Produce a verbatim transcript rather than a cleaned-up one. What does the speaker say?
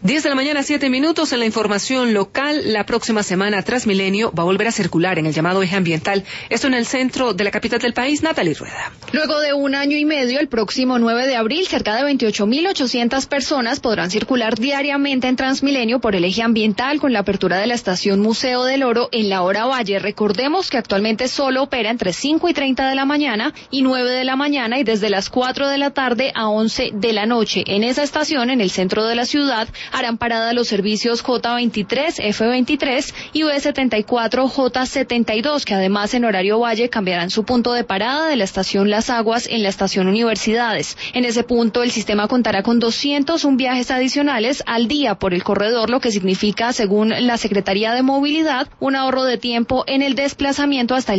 diez de la mañana, siete minutos. En la información local, la próxima semana Transmilenio va a volver a circular en el llamado eje ambiental. Esto en el centro de la capital del país. Natalie Rueda. Luego de un año y medio, el próximo nueve de abril, cerca de veintiocho mil ochocientas personas podrán circular diariamente en Transmilenio por el eje ambiental con la apertura de la estación Museo del Oro en la hora valle. Recordemos que actualmente solo opera entre cinco y treinta de la mañana y nueve de la mañana y desde las cuatro de la tarde a once de la noche. En esa estación, en el centro de la ciudad, harán parada los servicios J veintitrés, F veintitrés y B setenta y cuatro, J setenta y dos, que además en horario valle cambiarán su punto de parada de la estación Las Aguas en la estación Universidades. En ese punto el sistema contará con doscientos un viajes adicionales al día por el corredor, lo que significa, según la Secretaría de Movilidad, un ahorro de tiempo en el desplazamiento hasta el